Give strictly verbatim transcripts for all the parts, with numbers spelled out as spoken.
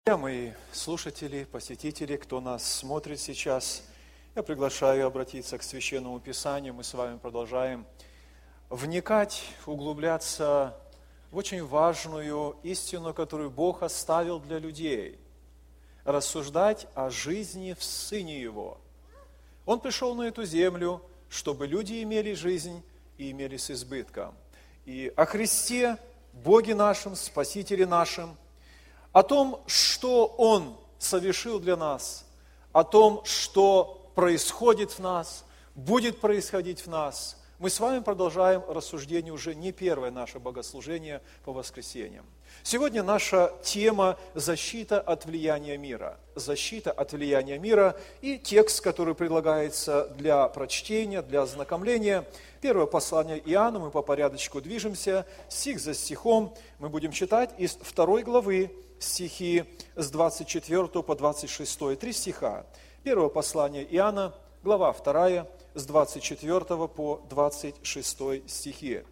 Друзья мои, слушатели, посетители, кто нас смотрит сейчас, я приглашаю обратиться к Священному Писанию. Мы с вами продолжаем вникать, углубляться в очень важную истину, которую Бог оставил для людей. Рассуждать о жизни в Сыне Его. Он пришел на эту землю, чтобы люди имели жизнь и имели с избытком. И о Христе, Боге нашем, Спасителе нашем, о том, что Он совершил для нас, о том, что происходит в нас, будет происходить в нас. Мы с вами продолжаем рассуждение, уже не первое наше богослужение по воскресеньям. Сегодня наша тема – защита от влияния мира. Защита от влияния мира и текст, который предлагается для прочтения, для ознакомления. Первое послание Иоанна, мы по порядочку движемся, стих за стихом. Мы будем читать из второй главы, стихи с двадцать четвёртого по двадцать шестой, три стиха. Первое послание Иоанна, глава вторая, с двадцать четвёртого по двадцать шестой стихи.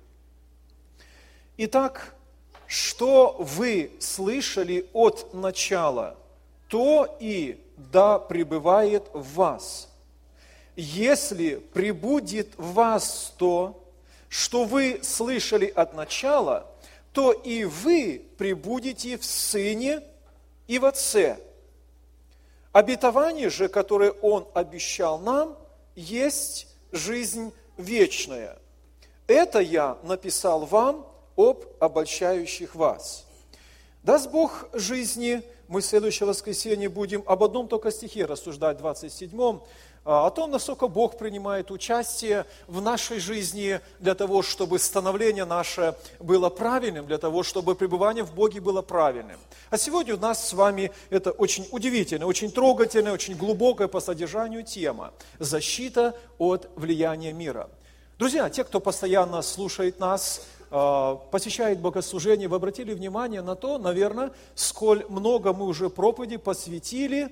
Итак, что вы слышали от начала, то и да пребывает в вас. Если пребудет в вас то, что вы слышали от начала, то и вы пребудете в Сыне и в Отце. Обетование же, которое Он обещал нам, есть жизнь вечная. Это я написал вам об обольщающих вас. Даст Бог жизни, мы в следующее воскресенье будем об одном только стихе рассуждать, двадцать седьмом, о том, насколько Бог принимает участие в нашей жизни для того, чтобы становление наше было правильным, для того, чтобы пребывание в Боге было правильным. А сегодня у нас с вами это очень удивительная, очень трогательная, очень глубокая по содержанию тема – защита от влияния мира. Друзья, те, кто постоянно слушает нас, посещает богослужение, вы обратили внимание на то, наверное, сколь много мы уже проповеди посвятили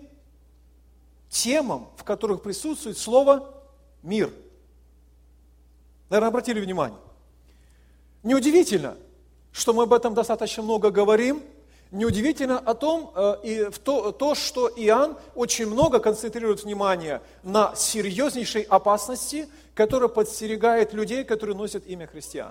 темам, в которых присутствует слово «мир». Наверное, обратили внимание. Неудивительно, что мы об этом достаточно много говорим. Неудивительно о том, и то, то, что Иоанн очень много концентрирует внимание на серьезнейшей опасности, которая подстерегает людей, которые носят имя христиан.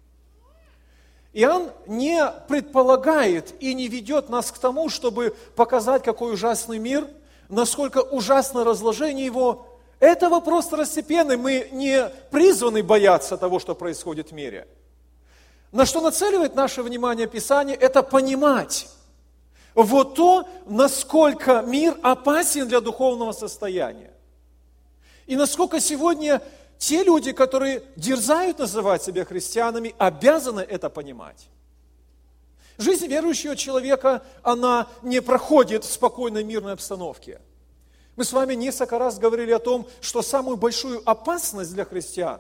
Иоанн не предполагает и не ведет нас к тому, чтобы показать, какой ужасный мир, насколько ужасно разложение его. Это вопрос второстепенный. Мы не призваны бояться того, что происходит в мире. На что нацеливает наше внимание Писание, это понимать вот то, насколько мир опасен для духовного состояния. И насколько сегодня те люди, которые дерзают называть себя христианами, обязаны это понимать. Жизнь верующего человека, она не проходит в спокойной мирной обстановке. Мы с вами несколько раз говорили о том, что самую большую опасность для христиан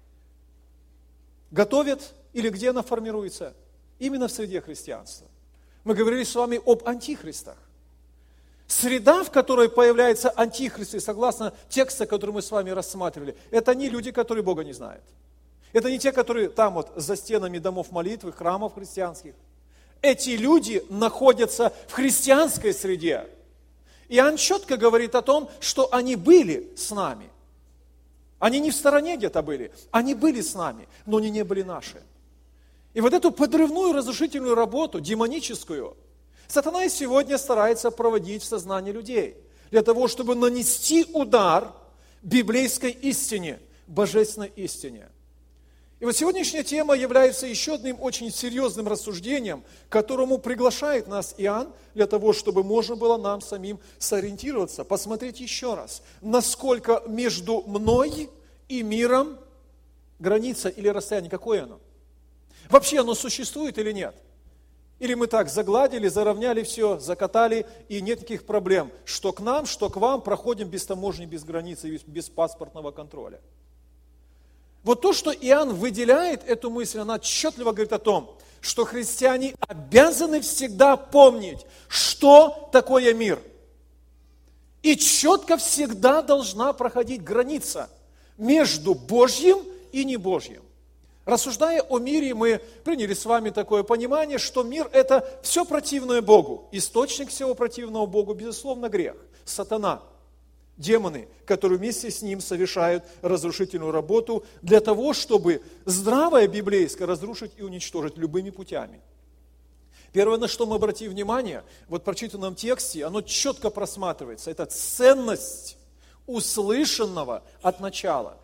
готовят или где она формируется? Именно в среде христианства. Мы говорили с вами об антихристах. Среда, в которой появляются антихристы, согласно тексту, который мы с вами рассматривали, это не люди, которые Бога не знают. Это не те, которые там вот за стенами домов молитвы, храмов христианских. Эти люди находятся в христианской среде. Иоанн четко говорит о том, что они были с нами. Они не в стороне где-то были, они были с нами, но они не были наши. И вот эту подрывную разрушительную работу, демоническую, сатана и сегодня старается проводить в сознании людей, для того, чтобы нанести удар библейской истине, божественной истине. И вот сегодняшняя тема является еще одним очень серьезным рассуждением, к которому приглашает нас Иоанн, для того, чтобы можно было нам самим сориентироваться, посмотреть еще раз, насколько между мной и миром граница или расстояние, какое оно? Вообще оно существует или нет? Или мы так загладили, заровняли все, закатали, и нет никаких проблем, что к нам, что к вам проходим без таможни, без границы, без паспортного контроля. Вот то, что Иоанн выделяет эту мысль, она отчетливо говорит о том, что христиане обязаны всегда помнить, что такое мир. И четко всегда должна проходить граница между Божьим и небожьим. Рассуждая о мире, мы приняли с вами такое понимание, что мир – это все противное Богу. Источник всего противного Богу, безусловно, грех, сатана, демоны, которые вместе с ним совершают разрушительную работу для того, чтобы здравое библейское разрушить и уничтожить любыми путями. Первое, на что мы обратим внимание, вот в прочитанном тексте, оно четко просматривается, это ценность услышанного от начала.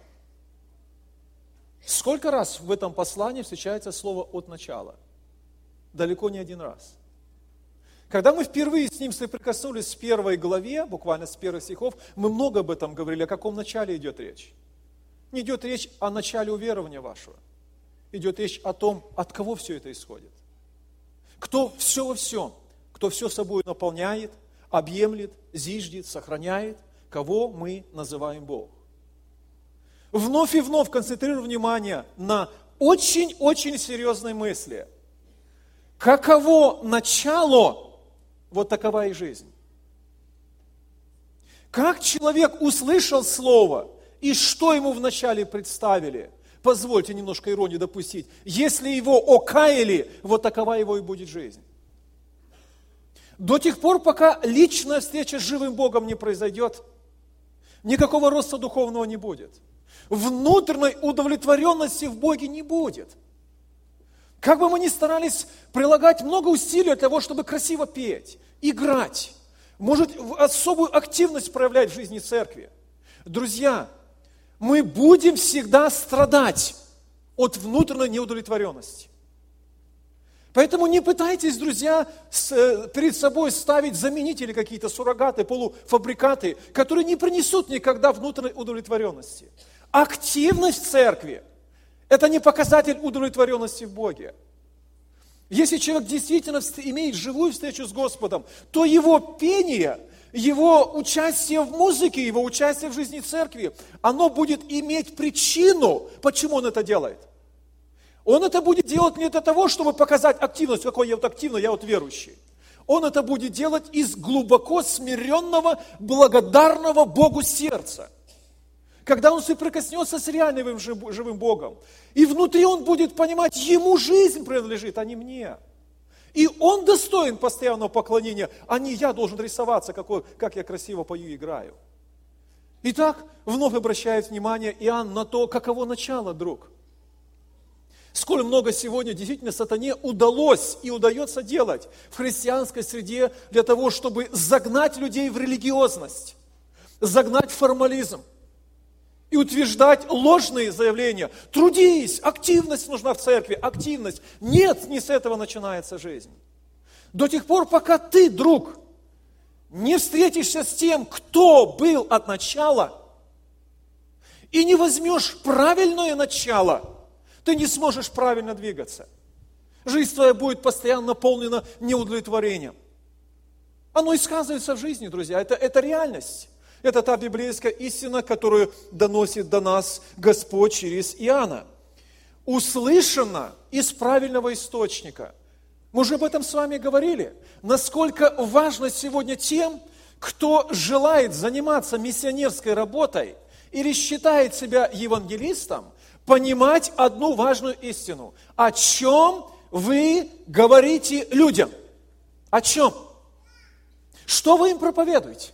Сколько раз в этом послании встречается слово «от начала»? Далеко не один раз. Когда мы впервые с ним соприкоснулись в первой главе, буквально с первых стихов, мы много об этом говорили, о каком начале идет речь. Не идет речь о начале уверования вашего. Идет речь о том, от кого все это исходит. Кто все во всем, кто все собой наполняет, объемлет, зиждет, сохраняет, кого мы называем Бог. Вновь и вновь концентрирую внимание на очень-очень серьезной мысли. Каково начало, вот такова и жизнь. Как человек услышал слово, и что ему вначале представили, позвольте немножко иронии допустить, если его окаяли, вот такова его и будет жизнь. До тех пор, пока личная встреча с живым Богом не произойдет, никакого роста духовного не будет. Внутренней удовлетворенности в Боге не будет. Как бы мы ни старались прилагать много усилий для того, чтобы красиво петь, играть, может, особую активность проявлять в жизни церкви. Друзья, мы будем всегда страдать от внутренней неудовлетворенности. Поэтому не пытайтесь, друзья, с, перед собой ставить заменители какие-то, суррогаты, полуфабрикаты, которые не принесут никогда внутренней удовлетворенности. Активность в церкви – это не показатель удовлетворенности в Боге. Если человек действительно имеет живую встречу с Господом, то его пение, его участие в музыке, его участие в жизни церкви, оно будет иметь причину, почему он это делает. Он это будет делать не для того, чтобы показать активность, какой я вот активный, я вот верующий. Он это будет делать из глубоко смиренного, благодарного Богу сердца. Когда он соприкоснется с реальным живым Богом. И внутри он будет понимать, ему жизнь принадлежит, а не мне. И он достоин постоянного поклонения, а не я должен рисоваться, какой, как я красиво пою и играю. Итак, вновь обращает внимание Иоанн на то, каково начало, друг. Сколь много сегодня действительно сатане удалось и удается делать в христианской среде для того, чтобы загнать людей в религиозность, загнать в формализм и утверждать ложные заявления. Трудись, активность нужна в церкви, активность. Нет, не с этого начинается жизнь. До тех пор, пока ты, друг, не встретишься с тем, кто был от начала, и не возьмешь правильное начало, ты не сможешь правильно двигаться. Жизнь твоя будет постоянно наполнена неудовлетворением. Оно и сказывается в жизни, друзья. Это, это реальность. Это та библейская истина, которую доносит до нас Господь через Иоанна. Услышано из правильного источника. Мы уже об этом с вами говорили. Насколько важно сегодня тем, кто желает заниматься миссионерской работой или считает себя евангелистом, понимать одну важную истину. О чем вы говорите людям? О чем? Что вы им проповедуете?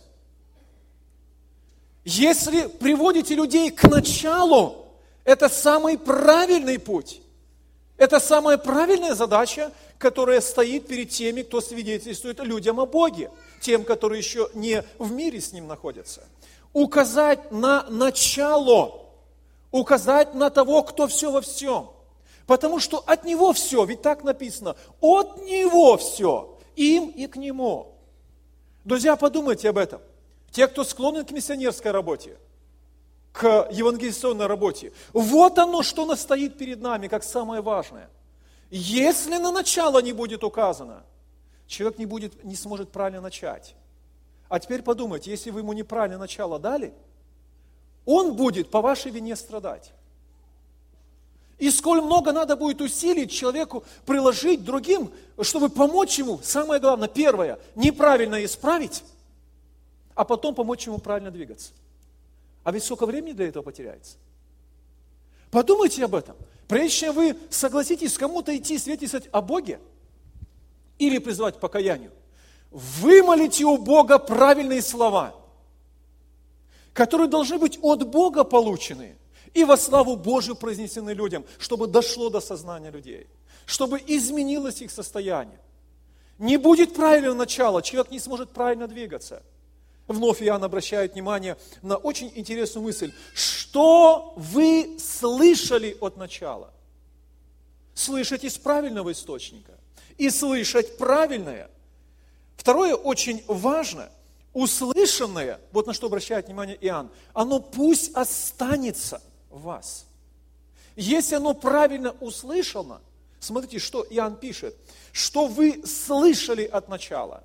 Если приводите людей к началу, это самый правильный путь. Это самая правильная задача, которая стоит перед теми, кто свидетельствует людям о Боге, тем, которые еще не в мире с Ним находятся. Указать на начало, указать на того, кто все во всем. Потому что от Него все, ведь так написано, от Него все, им и к Нему. Друзья, подумайте об этом. Те, кто склонен к миссионерской работе, к евангелизационной работе, вот оно, что настоит перед нами, как самое важное. Если на начало не будет указано, человек не, будет, не сможет правильно начать. А теперь подумайте, если вы ему неправильно начало дали, он будет по вашей вине страдать. И сколь много надо будет усилий человеку приложить другим, чтобы помочь ему, самое главное, первое, неправильно исправить, а потом помочь ему правильно двигаться. А ведь сколько времени для этого потеряется? Подумайте об этом. Прежде чем вы согласитесь кому-то идти свидетельствовать о Боге или призывать к покаянию, вымолите у Бога правильные слова, которые должны быть от Бога получены и во славу Божию произнесены людям, чтобы дошло до сознания людей, чтобы изменилось их состояние. Не будет правильного начала, человек не сможет правильно двигаться. Вновь Иоанн обращает внимание на очень интересную мысль. Что вы слышали от начала? Слышать из правильного источника. И слышать правильное. Второе, очень важно, услышанное, вот на что обращает внимание Иоанн, оно пусть останется в вас. Если оно правильно услышано, смотрите, что Иоанн пишет, что вы слышали от начала,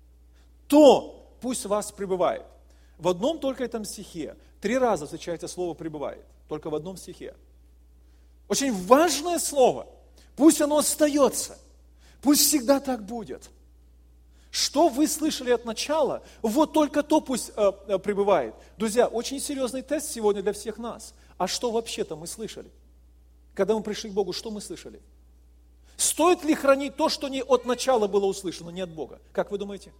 то пусть в вас пребывает. В одном только этом стихе три раза встречается слово «пребывает». Только в одном стихе. Очень важное слово. Пусть оно остается. Пусть всегда так будет. Что вы слышали от начала, вот только то пусть э, э, пребывает. Друзья, очень серьезный тест сегодня для всех нас. А что вообще-то мы слышали? Когда мы пришли к Богу, что мы слышали? Стоит ли хранить то, что не от начала было услышано, не от Бога? Как вы думаете?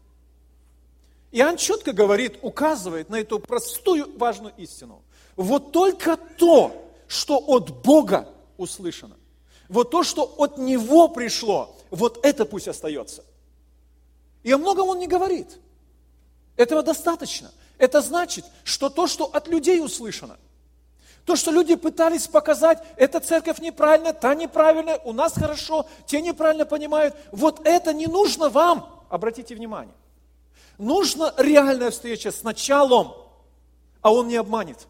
Иоанн четко говорит, указывает на эту простую важную истину. Вот только то, что от Бога услышано, вот то, что от Него пришло, вот это пусть остается. И о многом он не говорит. Этого достаточно. Это значит, что то, что от людей услышано, то, что люди пытались показать, эта церковь неправильная, та неправильная, у нас хорошо, те неправильно понимают, вот это не нужно вам, обратите внимание. Нужна реальная встреча с началом, а он не обманет.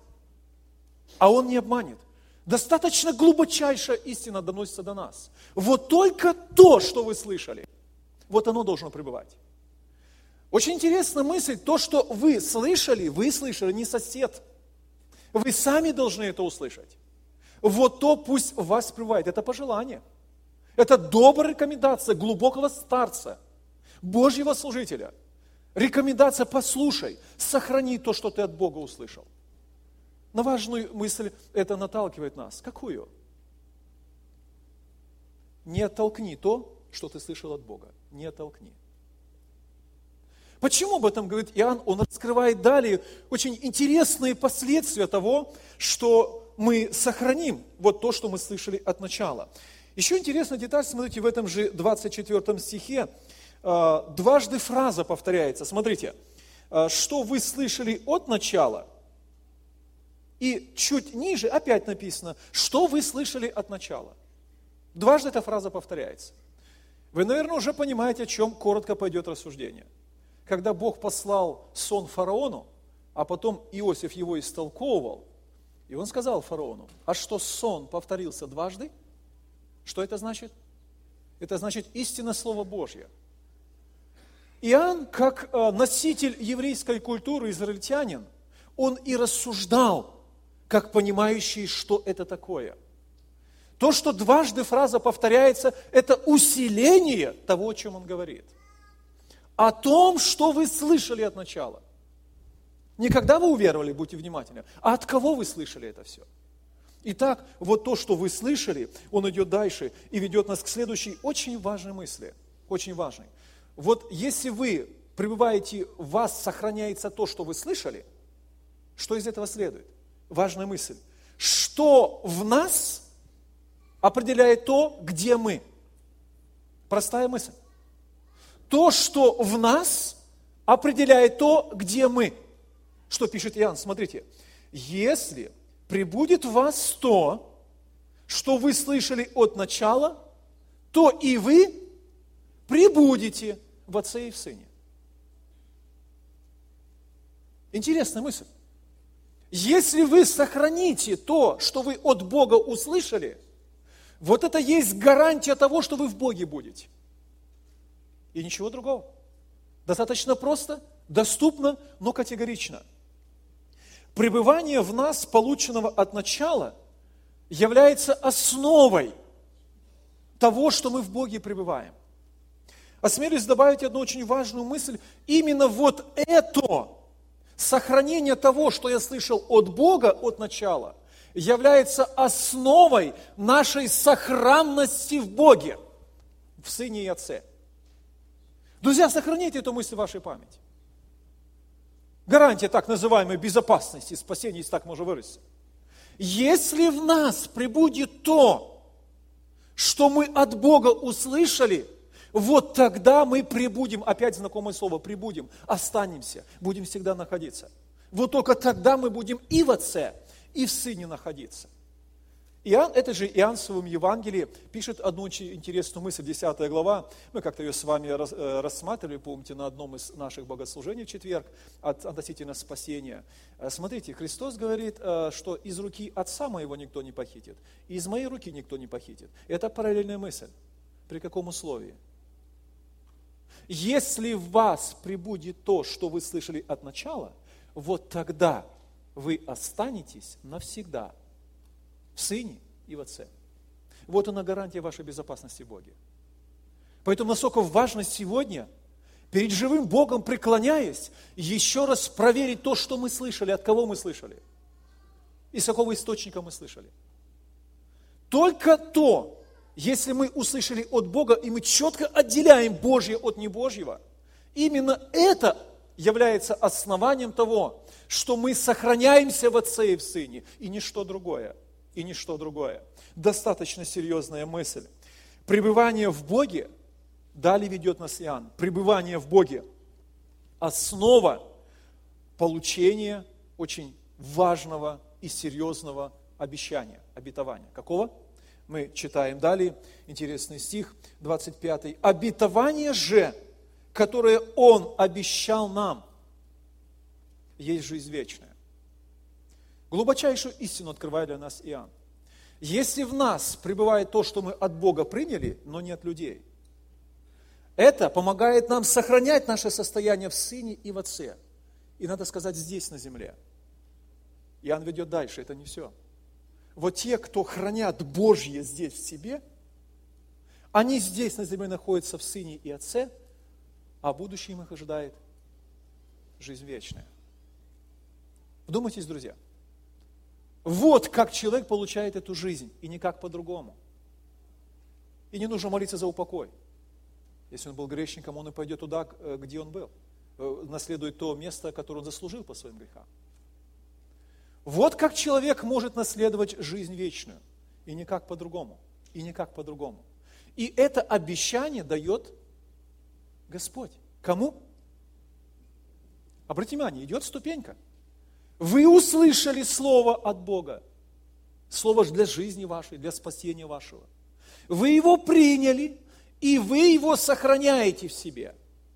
А он не обманет. Достаточно глубочайшая истина доносится до нас. Вот только то, что вы слышали, вот оно должно пребывать. Очень интересная мысль, то, что вы слышали, вы слышали, не сосед. Вы сами должны это услышать. Вот то пусть в вас пребывает. Это пожелание. Это добрая рекомендация глубокого старца, Божьего служителя. Рекомендация: послушай, сохрани то, что ты от Бога услышал. На важную мысль это наталкивает нас. Какую? Не оттолкни то, что ты слышал от Бога. Не оттолкни. Почему об этом говорит Иоанн? Он раскрывает далее очень интересные последствия того, что мы сохраним вот то, что мы слышали от начала. Еще интересная деталь, смотрите, в этом же двадцать четвёртом стихе дважды фраза повторяется. Смотрите, что вы слышали от начала, и чуть ниже опять написано, что вы слышали от начала. Дважды эта фраза повторяется. Вы, наверное, уже понимаете, о чем коротко пойдет рассуждение. Когда Бог послал сон фараону, а потом Иосиф его истолковывал, и он сказал фараону: а что сон повторился дважды? Что это значит? Это значит истинное Слово Божье. Иоанн, как носитель еврейской культуры, израильтянин, он и рассуждал, как понимающий, что это такое. То, что дважды фраза повторяется, это усиление того, о чем он говорит. О том, что вы слышали от начала. Не когда вы уверовали, будьте внимательны, а от кого вы слышали это все. Итак, вот то, что вы слышали, он идет дальше и ведет нас к следующей очень важной мысли. Очень важной. Вот если вы пребываете, в вас сохраняется то, что вы слышали, что из этого следует? Важная мысль. Что в нас определяет то, где мы. Простая мысль. То, что в нас определяет то, где мы. Что пишет Иоанн? Смотрите. Если пребудет в вас то, что вы слышали от начала, то и вы пребудете в Отце и в Сыне. Интересная мысль. Если вы сохраните то, что вы от Бога услышали, вот это есть гарантия того, что вы в Боге будете. И ничего другого. Достаточно просто, доступно, но категорично. Пребывание в нас, полученного от начала, является основой того, что мы в Боге пребываем. Осмелюсь добавить одну очень важную мысль. Именно вот это сохранение того, что я слышал от Бога от начала, является основой нашей сохранности в Боге, в Сыне и Отце. Друзья, сохраните эту мысль в вашей памяти. Гарантия так называемой безопасности, спасения, если так можно выразиться. Если в нас пребудет то, что мы от Бога услышали, вот тогда мы прибудем, опять знакомое слово, прибудем, останемся, будем всегда находиться. Вот только тогда мы будем и в Отце, и в Сыне находиться. Иоанн, это же Иоанн в своем Евангелии пишет одну очень интересную мысль, десятая глава, мы как-то ее с вами рассматривали, помните, на одном из наших богослужений в четверг, от, относительно спасения. Смотрите, Христос говорит, что из руки Отца моего никто не похитит, и из моей руки никто не похитит. Это параллельная мысль. При каком условии? Если в вас прибудет то, что вы слышали от начала, вот тогда вы останетесь навсегда в Сыне и в Отце. Вот она гарантия вашей безопасности в Боге. Поэтому насколько важно сегодня, перед живым Богом преклоняясь, еще раз проверить то, что мы слышали, от кого мы слышали, из какого источника мы слышали. Только то, если мы услышали от Бога, и мы четко отделяем Божье от небожьего, именно это является основанием того, что мы сохраняемся в Отце и в Сыне, и ничто другое. И ничто другое. Достаточно серьезная мысль. Пребывание в Боге, далее ведет нас Иоанн, пребывание в Боге – основа получения очень важного и серьезного обещания, обетования. Какого? Мы читаем далее, интересный стих, двадцать пятый. «Обетование же, которое Он обещал нам, есть жизнь вечная». Глубочайшую истину открывает для нас Иоанн. Если в нас пребывает то, что мы от Бога приняли, но не от людей, это помогает нам сохранять наше состояние в Сыне и в Отце. И надо сказать, здесь, на земле. Иоанн ведет дальше, это не все. Вот те, кто хранят Божье здесь в себе, они здесь, на земле, находятся в Сыне и Отце, а в будущем их ожидает жизнь вечная. Вдумайтесь, друзья. Вот как человек получает эту жизнь, и никак по-другому. И не нужно молиться за упокой. Если он был грешником, он и пойдет туда, где он был. Наследует то место, которое он заслужил по своим грехам. Вот как человек может наследовать жизнь вечную. И никак по-другому. И никак по-другому. И это обещание дает Господь. Кому? Обратите внимание, идет ступенька. Вы услышали Слово от Бога. Слово для жизни вашей, для спасения вашего. Вы его приняли, и вы его сохраняете в себе.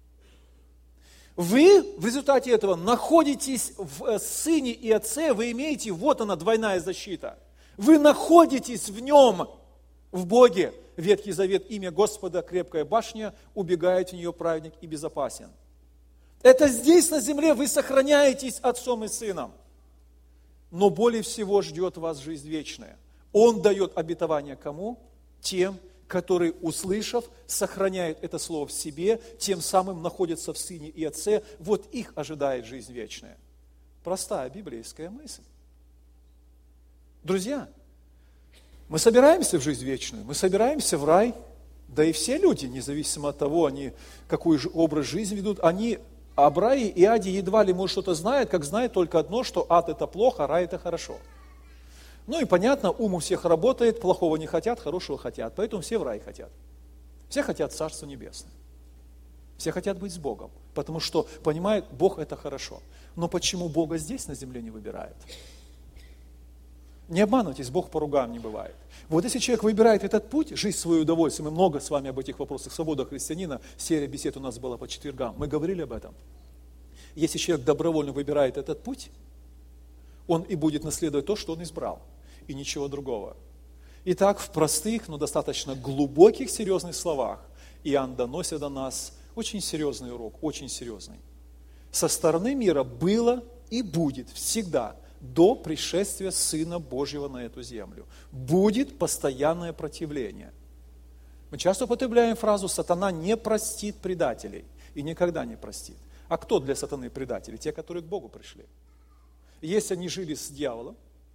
Вы в результате этого находитесь в Сыне и Отце, вы имеете, вот она, двойная защита. Вы находитесь в Нем, в Боге. Ветхий Завет, имя Господа, крепкая башня, убегает в нее праведник и безопасен. Это здесь, на земле, вы сохраняетесь Отцом и Сыном. Но более всего ждет вас жизнь вечная. Он дает обетование кому? Тем, которые, услышав, сохраняют это слово в себе, тем самым находятся в Сыне и Отце. Вот их ожидает жизнь вечная. Простая библейская мысль. Друзья, мы собираемся в жизнь вечную, мы собираемся в рай, да и все люди, независимо от того, они какой же образ жизни ведут, они об рае и аде едва ли, может, что-то знают, как знают только одно, что ад это плохо, а рай это хорошо. Ну и понятно, ум у всех работает, плохого не хотят, хорошего хотят, поэтому все в рай хотят. Все хотят Царство Небесное. Все хотят быть с Богом, потому что понимают, Бог это хорошо. Но почему Бога здесь на земле не выбирают? Не обманывайтесь, Бог по ругам не бывает. Вот если человек выбирает этот путь, жизнь в свое удовольствие, мы много с вами об этих вопросах, свобода христианина, серия бесед у нас была по четвергам, мы говорили об этом. Если человек добровольно выбирает этот путь, он и будет наследовать то, что он избрал, и ничего другого. Итак, в простых, но достаточно глубоких, серьезных словах Иоанн доносит до нас очень серьезный урок, очень серьезный. Со стороны мира было и будет всегда до пришествия Сына Божьего на эту землю. Будет постоянное противление. Мы часто употребляем фразу «сатана не простит предателей» и никогда не простит. А кто для сатаны предатели? Те, которые к Богу пришли. Если они жили с дьяволом,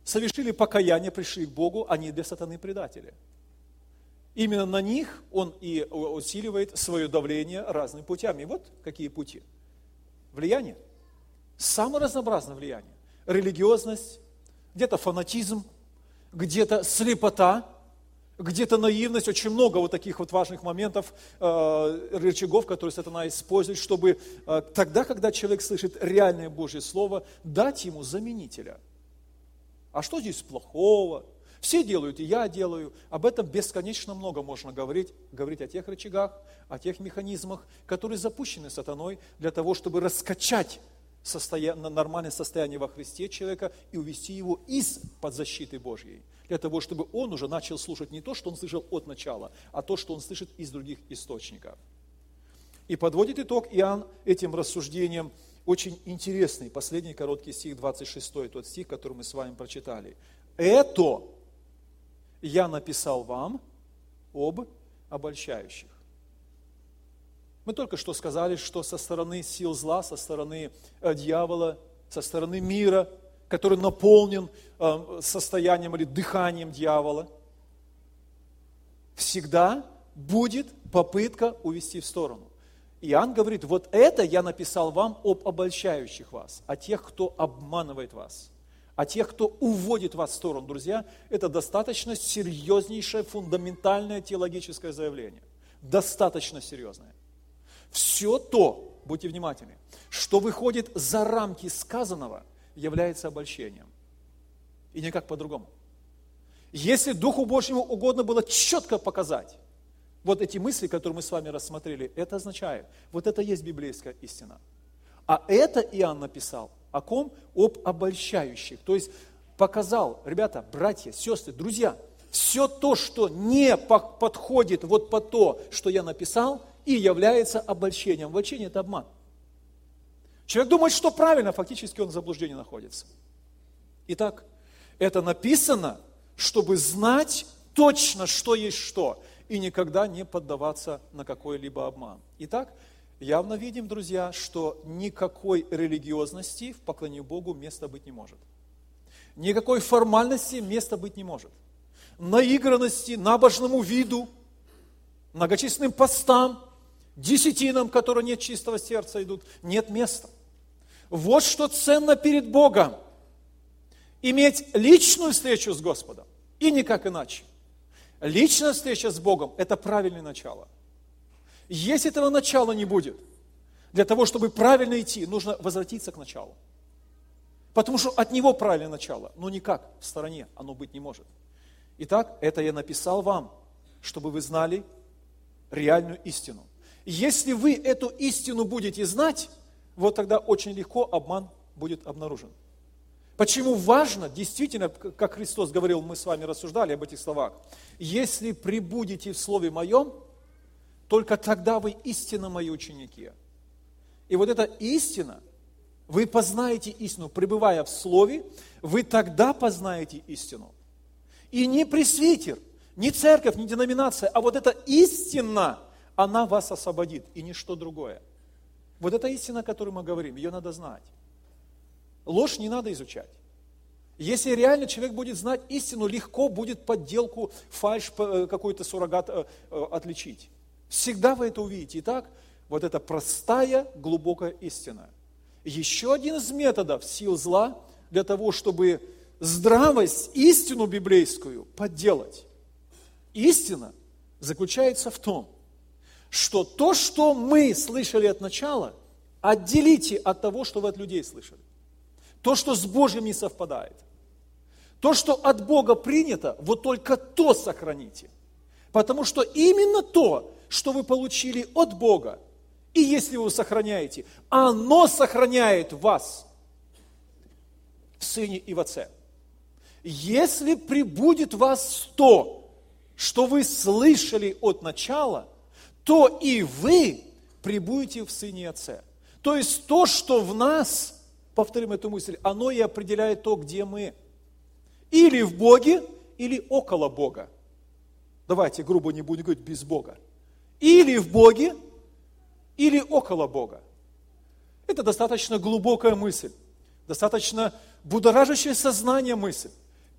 совершили покаяние, пришли к Богу, они для сатаны предатели. Именно на них он и усиливает свое давление разными путями. И вот какие пути. Влияние. Самое разнообразное влияние. Религиозность, где-то фанатизм, где-то слепота, где-то наивность. Очень много вот таких вот важных моментов, э, рычагов, которые сатана использует, чтобы э, тогда, когда человек слышит реальное Божье Слово, дать ему заменителя. А что здесь плохого? Все делают, и я делаю. Об этом бесконечно много можно говорить, говорить о тех рычагах, о тех механизмах, которые запущены сатаной для того, чтобы раскачать состоя... нормальное состояние во Христе человека и увести его из-под защиты Божьей. Для того, чтобы он уже начал слушать не то, что он слышал от начала, а то, что он слышит из других источников. И подводит итог Иоанн этим рассуждением очень интересный, последний короткий стих, двадцать шестой, тот стих, который мы с вами прочитали. «Это я написал вам об обольщающих». Мы только что сказали, что со стороны сил зла, со стороны э, дьявола, со стороны мира, который наполнен э, состоянием или дыханием дьявола, всегда будет попытка увести в сторону. Иоанн говорит, вот это я написал вам об обольщающих вас, о тех, кто обманывает вас, о тех, кто уводит вас в сторону. Друзья, это достаточно серьезнейшее, фундаментальное теологическое заявление. Достаточно серьезное. Все то, будьте внимательны, что выходит за рамки сказанного, является обольщением. И никак по-другому. Если Духу Божьему угодно было четко показать, вот эти мысли, которые мы с вами рассмотрели, это означает, вот это есть библейская истина. А это Иоанн написал о ком? Об обольщающих. То есть показал, ребята, братья, сестры, друзья, все то, что не подходит вот по то, что я написал, и является обольщением. Обольщение – это обман. Человек думает, что правильно, фактически он в заблуждении находится. Итак, это написано, чтобы знать точно, что есть что, и никогда не поддаваться на какой-либо обман. Итак, явно видим, друзья, что никакой религиозности в поклонении Богу места быть не может. Никакой формальности места быть не может. Наигранности, набожному виду, многочисленным постам, десятинам, которые нет чистого сердца идут, нет места. Вот что ценно перед Богом. Иметь личную встречу с Господом, и никак иначе. Личная встреча с Богом – это правильное начало. Если этого начала не будет, для того, чтобы правильно идти, нужно возвратиться к началу. Потому что от него правильное начало, но никак в стороне оно быть не может. Итак, это я написал вам, чтобы вы знали реальную истину. Если вы эту истину будете знать, вот тогда очень легко обман будет обнаружен. Почему важно, действительно, как Христос говорил, мы с вами рассуждали об этих словах, если пребудете в Слове Моем, только тогда вы истинно Мои ученики. И вот эта истина, вы познаете истину, пребывая в Слове, вы тогда познаете истину. И не пресвитер, не церковь, не деноминация, а вот эта истина, она вас освободит, и ничто другое. Вот эта истина, о которой мы говорим, ее надо знать. Ложь не надо изучать. Если реально человек будет знать истину, легко будет подделку, фальшь, какой-то суррогат отличить. Всегда вы это увидите. Итак, вот это простая, глубокая истина. Еще один из методов сил зла для того, чтобы здравость, истину библейскую подделать. Истина заключается в том, что то, что мы слышали от начала, отделите от того, что вы от людей слышали. То, что с Божьим не совпадает. То, что от Бога принято, вот только то сохраните. Потому что именно то, что вы получили от Бога, и если вы сохраняете, оно сохраняет вас в Сыне и в Отце. Если прибудет в вас то, что вы слышали от начала, то и вы прибудете в Сыне и Отце. То есть то, что в нас, повторим эту мысль, оно и определяет то, где мы. Или в Боге, или около Бога. Давайте грубо не будем говорить без Бога. Или в Боге, или около Бога. Это достаточно глубокая мысль, достаточно будоражащее сознание мысль.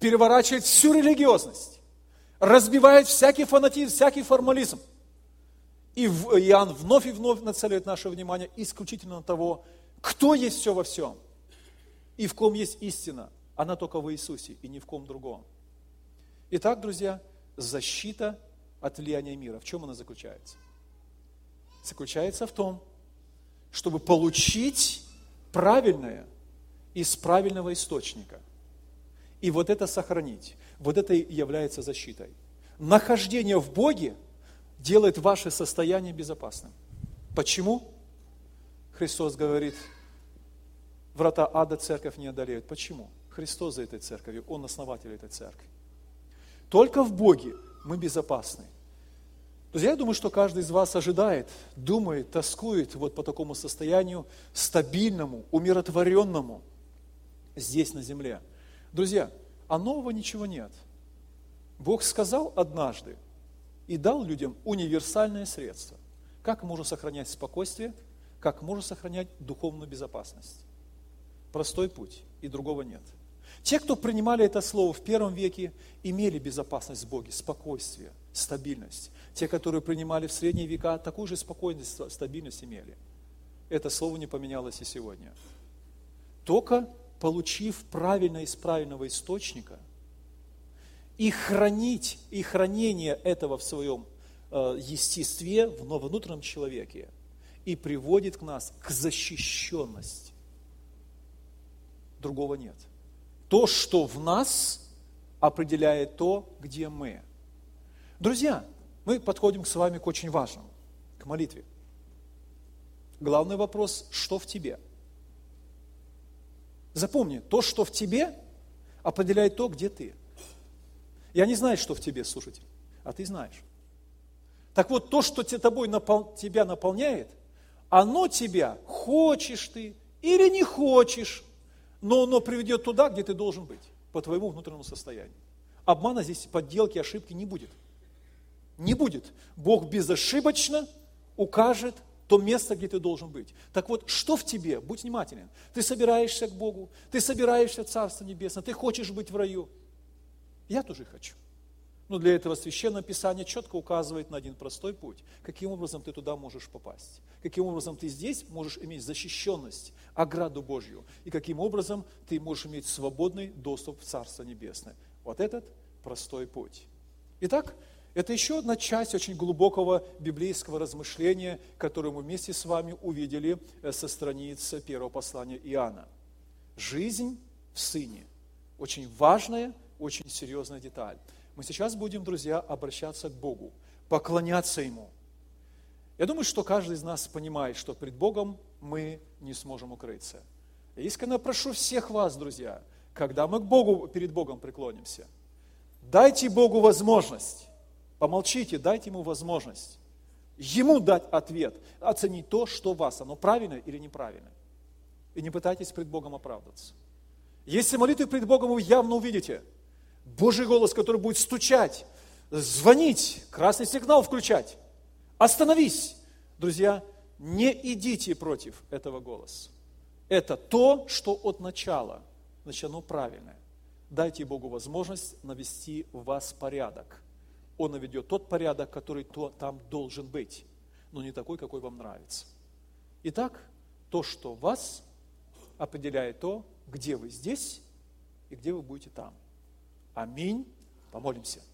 переворачивает всю религиозность, разбивает всякий фанатизм, всякий формализм. И Иоанн вновь и вновь нацеливает наше внимание исключительно на того, кто есть все во всем, и в ком есть истина. Она только в Иисусе и ни в ком другом. Итак, друзья, защита от влияния мира. В чем она заключается? Заключается в том, чтобы получить правильное из правильного источника. И вот это сохранить. Вот это и является защитой. Нахождение в Боге делает ваше состояние безопасным. Почему? Христос говорит, врата ада церковь не одолеют. Почему? Христос за этой церковью, Он основатель этой церкви. Только в Боге мы безопасны. Друзья, я думаю, что каждый из вас ожидает, думает, тоскует вот по такому состоянию стабильному, умиротворенному здесь на земле. Друзья, а нового ничего нет. Бог сказал однажды и дал людям универсальное средство. Как можно сохранять спокойствие, как можно сохранять духовную безопасность. Простой путь, и другого нет. Те, кто принимали это слово в первом веке, имели безопасность в Боге, спокойствие, стабильность. Те, которые принимали в средние века, такую же спокойность, стабильность имели. Это слово не поменялось и сегодня. Только получив правильно из правильного источника и хранить, и хранение этого в своем э, естестве, в внутреннем человеке, и приводит к нас к защищенности. Другого нет. То, что в нас, определяет то, где мы. Друзья, мы подходим с вами к очень важному, к молитве. Главный вопрос, что в тебе? Запомни, то, что в тебе, определяет то, где ты. Я не знаю, что в тебе, слушатель, а ты знаешь. Так вот, то, что тобой напол... тебя наполняет, оно тебя, хочешь ты или не хочешь, но оно приведет туда, где ты должен быть, по твоему внутреннему состоянию. Обмана здесь, подделки, ошибки не будет. Не будет. Бог безошибочно укажет то место, где ты должен быть. Так вот, что в тебе? Будь внимателен. Ты собираешься к Богу, ты собираешься в Царство Небесное, ты хочешь быть в раю. Я тоже хочу. Но для этого Священное Писание четко указывает на один простой путь. Каким образом ты туда можешь попасть? Каким образом ты здесь можешь иметь защищенность, ограду Божью? И каким образом ты можешь иметь свободный доступ в Царство Небесное? Вот этот простой путь. Итак, это еще одна часть очень глубокого библейского размышления, которое мы вместе с вами увидели со страниц первого послания Иоанна. Жизнь в Сыне. Очень важная, очень серьезная деталь. Мы сейчас будем, друзья, обращаться к Богу, поклоняться Ему. Я думаю, что каждый из нас понимает, что пред Богом мы не сможем укрыться. Я искренне прошу всех вас, друзья, когда мы к Богу, перед Богом преклонимся, дайте Богу возможность, помолчите, дайте Ему возможность, Ему дать ответ, оценить то, что в вас, оно правильно или неправильно. И не пытайтесь пред Богом оправдаться. Если молитвы пред Богом вы явно увидите, Божий голос, который будет стучать, звонить, красный сигнал включать. Остановись, друзья, не идите против этого голоса. Это то, что от начала, значит, оно правильное. Дайте Богу возможность навести в вас порядок. Он наведет тот порядок, который то, там должен быть, но не такой, какой вам нравится. Итак, то, что в вас, определяет то, где вы здесь и где вы будете там. Аминь. Помолимся.